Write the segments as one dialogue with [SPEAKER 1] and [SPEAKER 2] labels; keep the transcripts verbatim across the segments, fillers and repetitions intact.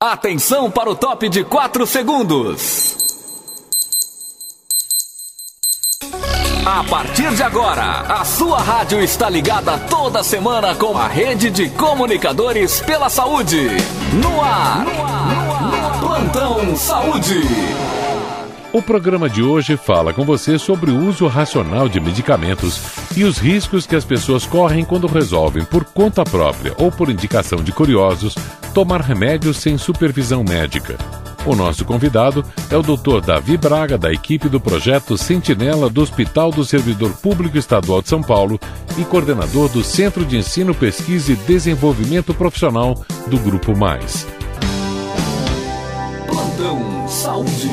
[SPEAKER 1] Atenção para o top de quatro segundos. A partir de agora, a sua rádio está ligada toda semana com a rede de comunicadores pela saúde. No ar, no ar, no ar. Plantão Saúde.
[SPEAKER 2] O programa de hoje fala com você sobre o uso racional de medicamentos e os riscos que as pessoas correm quando resolvem, por conta própria ou por indicação de curiosos, tomar remédios sem supervisão médica. O nosso convidado é o doutor Davi Braga, da equipe do projeto Sentinela do Hospital do Servidor Público Estadual de São Paulo e coordenador do Centro de Ensino, Pesquisa e Desenvolvimento Profissional do Grupo Mais.
[SPEAKER 1] Plantão Saúde.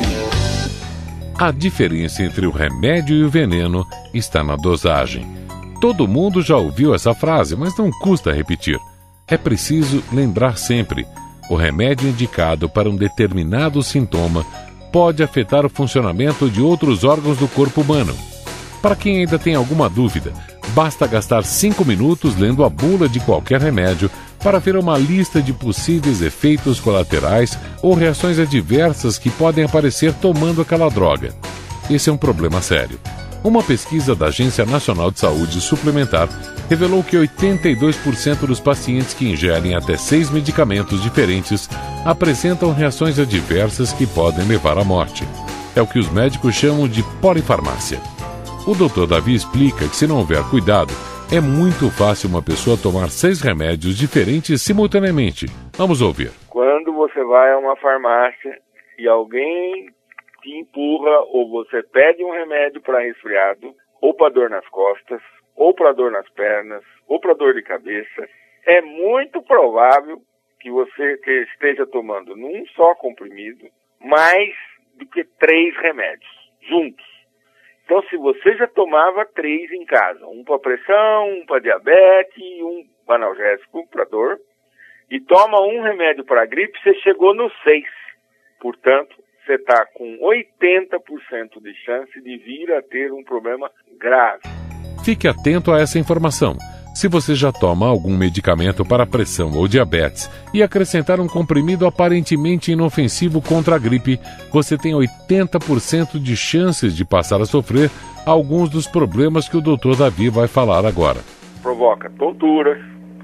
[SPEAKER 2] A diferença entre o remédio e o veneno está na dosagem. Todo mundo já ouviu essa frase, mas não custa repetir. É preciso lembrar sempre: o remédio indicado para um determinado sintoma pode afetar o funcionamento de outros órgãos do corpo humano. Para quem ainda tem alguma dúvida, basta gastar cinco minutos lendo a bula de qualquer remédio para ver uma lista de possíveis efeitos colaterais ou reações adversas que podem aparecer tomando aquela droga. Esse é um problema sério. Uma pesquisa da Agência Nacional de Saúde Suplementar revelou que oitenta e dois por cento dos pacientes que ingerem até seis medicamentos diferentes apresentam reações adversas que podem levar à morte. É o que os médicos chamam de polifarmácia. O doutor Davi explica que, se não houver cuidado, é muito fácil uma pessoa tomar seis remédios diferentes simultaneamente. Vamos ouvir.
[SPEAKER 3] Quando você vai a uma farmácia e alguém te empurra ou você pede um remédio para resfriado, ou para dor nas costas, ou para dor nas pernas, ou para dor de cabeça, é muito provável que você que esteja tomando num só comprimido mais do que três remédios juntos. Então, se você já tomava três em casa, um para pressão, um para diabetes e um analgésico para dor, e toma um remédio para gripe, você chegou no seis. Portanto, você está com oitenta por cento de chance de vir a ter um problema grave.
[SPEAKER 2] Fique atento a essa informação. Se você já toma algum medicamento para pressão ou diabetes e acrescentar um comprimido aparentemente inofensivo contra a gripe, você tem oitenta por cento de chances de passar a sofrer alguns dos problemas que o doutor Davi vai falar agora.
[SPEAKER 3] Provoca tonturas,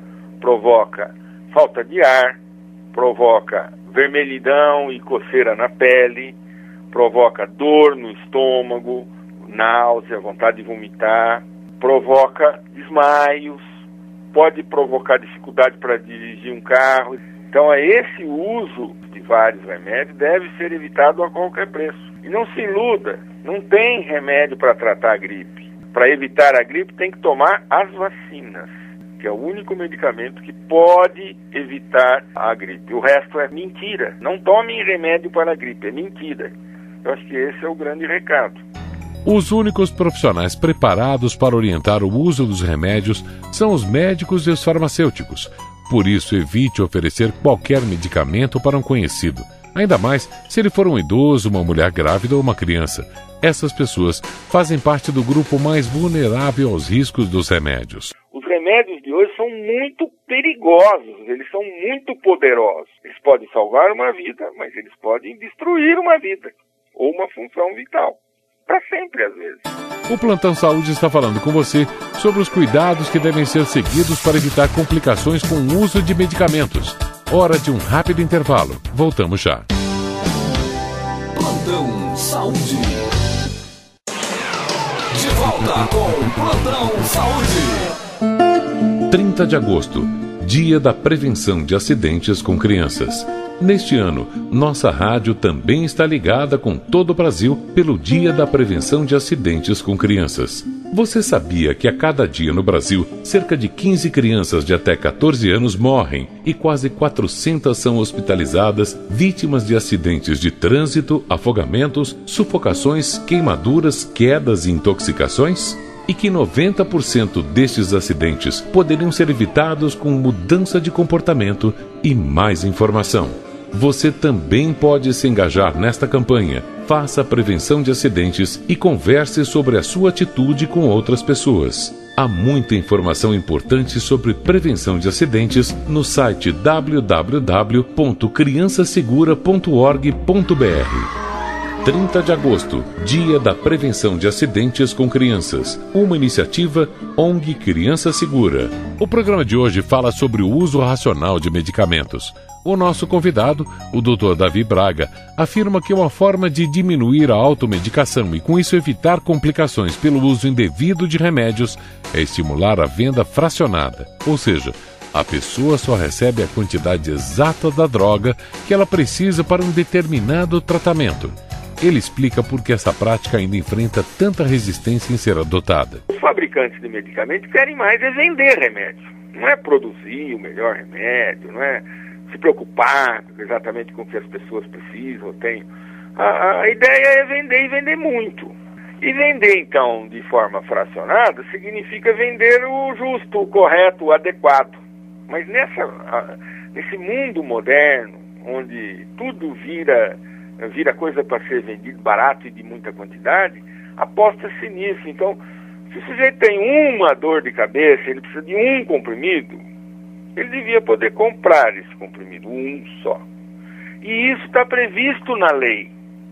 [SPEAKER 3] provoca falta de ar, provoca vermelhidão e coceira na pele, provoca dor no estômago, náusea, vontade de vomitar, provoca desmaios, pode provocar dificuldade para dirigir um carro. Então, esse uso de vários remédios deve ser evitado a qualquer preço. E não se iluda, não tem remédio para tratar a gripe. Para evitar a gripe tem que tomar as vacinas, que é o único medicamento que pode evitar a gripe. O resto é mentira. Não tomem remédio para a gripe, é mentira. Eu acho que esse é o grande recado.
[SPEAKER 2] Os únicos profissionais preparados para orientar o uso dos remédios são os médicos e os farmacêuticos. Por isso, evite oferecer qualquer medicamento para um conhecido, ainda mais se ele for um idoso, uma mulher grávida ou uma criança. Essas pessoas fazem parte do grupo mais vulnerável aos riscos dos remédios.
[SPEAKER 3] Os remédios de hoje são muito perigosos, eles são muito poderosos. Eles podem salvar uma vida, mas eles podem destruir uma vida ou uma função vital. Para sempre, às vezes.
[SPEAKER 2] O Plantão Saúde está falando com você sobre os cuidados que devem ser seguidos para evitar complicações com o uso de medicamentos. Hora de um rápido intervalo. Voltamos já.
[SPEAKER 1] Plantão Saúde. De volta com o Plantão Saúde.
[SPEAKER 2] trinta de agosto, Dia da Prevenção de Acidentes com Crianças. Neste ano, nossa rádio também está ligada com todo o Brasil pelo Dia da Prevenção de Acidentes com Crianças. Você sabia que a cada dia no Brasil, cerca de quinze crianças de até catorze anos morrem e quase quatrocentas são hospitalizadas vítimas de acidentes de trânsito, afogamentos, sufocações, queimaduras, quedas e intoxicações? E que noventa por cento destes acidentes poderiam ser evitados com mudança de comportamento e mais informação. Você também pode se engajar nesta campanha. Faça a prevenção de acidentes e converse sobre a sua atitude com outras pessoas. Há muita informação importante sobre prevenção de acidentes no site w w w ponto criança segura ponto org ponto b r. trinta de agosto, Dia da Prevenção de Acidentes com Crianças, uma iniciativa O N G Criança Segura. O programa de hoje fala sobre o uso racional de medicamentos. O nosso convidado, o doutor Davi Braga, afirma que uma forma de diminuir a automedicação e com isso evitar complicações pelo uso indevido de remédios é estimular a venda fracionada, ou seja, a pessoa só recebe a quantidade exata da droga que ela precisa para um determinado tratamento. Ele explica por que essa prática ainda enfrenta tanta resistência em ser adotada.
[SPEAKER 3] Os fabricantes de medicamentos querem mais é vender remédio. Não é produzir o melhor remédio, não é se preocupar exatamente com o que as pessoas precisam, têm. A, a ideia é vender e vender muito. E vender, então, de forma fracionada, significa vender o justo, o correto, o adequado. Mas nessa, a, nesse mundo moderno, onde tudo vira... vira coisa para ser vendido barato e de muita quantidade, aposta-se nisso. Então, se o sujeito tem uma dor de cabeça, ele precisa de um comprimido, ele devia poder comprar esse comprimido, um só. E isso está previsto na lei,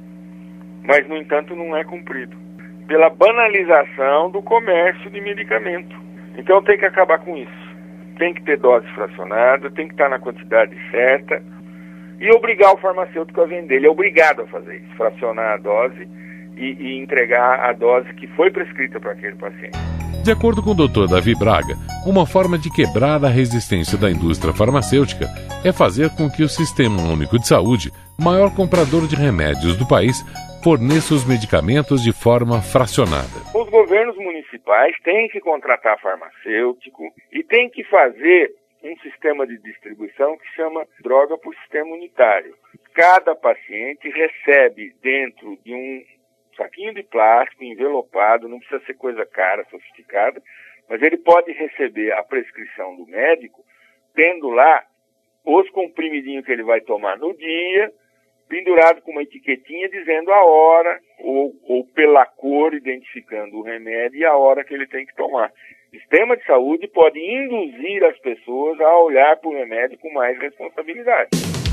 [SPEAKER 3] mas, no entanto, não é cumprido, pela banalização do comércio de medicamento. Então, tem que acabar com isso. Tem que ter dose fracionada, tem que estar na quantidade certa, e obrigar o farmacêutico a vender. Ele é obrigado a fazer isso, fracionar a dose e, e entregar a dose que foi prescrita para aquele paciente.
[SPEAKER 2] De acordo com o doutor Davi Braga, uma forma de quebrar a resistência da indústria farmacêutica é fazer com que o Sistema Único de Saúde, maior comprador de remédios do país, forneça os medicamentos de forma fracionada.
[SPEAKER 3] Os governos municipais têm que contratar farmacêutico e têm que fazer um sistema de distribuição que chama droga por sistema unitário. Cada paciente recebe dentro de um saquinho de plástico envelopado, não precisa ser coisa cara, sofisticada, mas ele pode receber a prescrição do médico, tendo lá os comprimidinhos que ele vai tomar no dia, pendurado com uma etiquetinha dizendo a hora, ou, ou pela cor, identificando o remédio e a hora que ele tem que tomar. O sistema de saúde pode induzir as pessoas a olhar para o remédio com mais responsabilidade.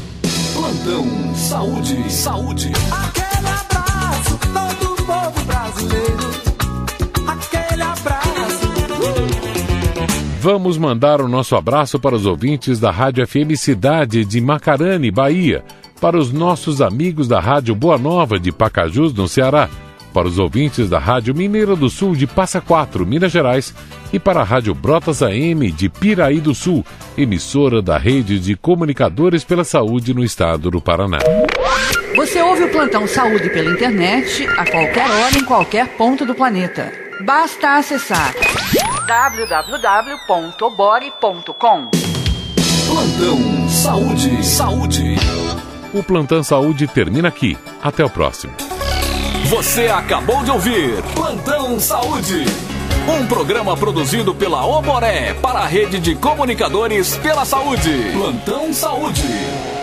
[SPEAKER 1] Plantão Saúde, Saúde.
[SPEAKER 4] Aquele abraço, todo o povo brasileiro. Aquele abraço. Uh!
[SPEAKER 2] Vamos mandar o nosso abraço para os ouvintes da Rádio F M Cidade de Macarani, Bahia, para os nossos amigos da Rádio Boa Nova de Pacajus, no Ceará, para os ouvintes da Rádio Mineira do Sul de Passa Quatro, Minas Gerais, e para a Rádio Brotas A M de Piraí do Sul, emissora da Rede de Comunicadores pela Saúde no estado do Paraná.
[SPEAKER 5] Você ouve o Plantão Saúde pela internet, a qualquer hora, em qualquer ponto do planeta. Basta acessar w w w ponto bore ponto com.
[SPEAKER 1] Plantão Saúde, Saúde.
[SPEAKER 2] O Plantão Saúde termina aqui. Até o próximo.
[SPEAKER 1] Você acabou de ouvir Plantão Saúde, um programa produzido pela Oboré para a Rede de Comunicadores pela Saúde. Plantão Saúde.